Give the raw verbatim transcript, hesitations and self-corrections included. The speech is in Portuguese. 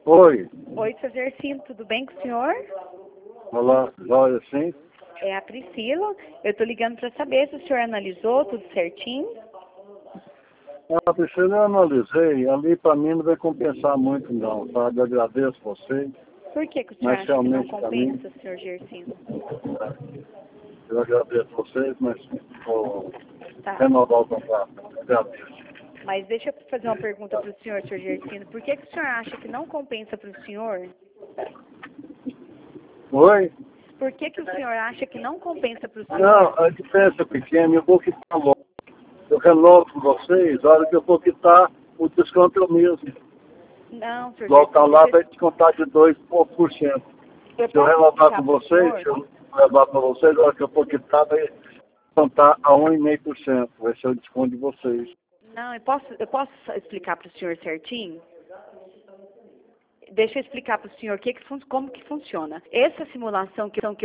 Oi, Oi, seu Gercino, tudo bem com o senhor? olá, joia sim? É a Priscila. Eu tô ligando para saber se o senhor analisou tudo certinho. Ah, Priscila, eu analisei, ali para mim não vai compensar muito não, sabe? Eu agradeço você, Por que, que o senhor mas acha que não realmente para mim, compensa, senhor Gercino? eu agradeço vocês, mas vou Tá. renovar o contrato. Agradeço. Mas deixa eu fazer uma pergunta para o senhor, senhor Gercino. Por que, que o senhor acha que não compensa para o senhor? Oi? Por que, que o senhor acha que não compensa para o Não, senhor? a diferença é pequena, eu vou quitar logo. Eu renovo com vocês, a hora que eu vou quitar, o desconto é o mesmo. Não, senhor Volta Gercino, lá, deixa vai descontar de dois por cento. eu... eu Se eu posso renovar explicar com para o vocês, senhor? se eu levar para vocês, a hora que eu for quitar, vai contar a um vírgula cinco por cento. Vai ser o desconto de vocês. Não, eu posso, eu posso explicar para o senhor certinho? Deixa eu explicar para o senhor que que fun- como que funciona. Essa simulação que, que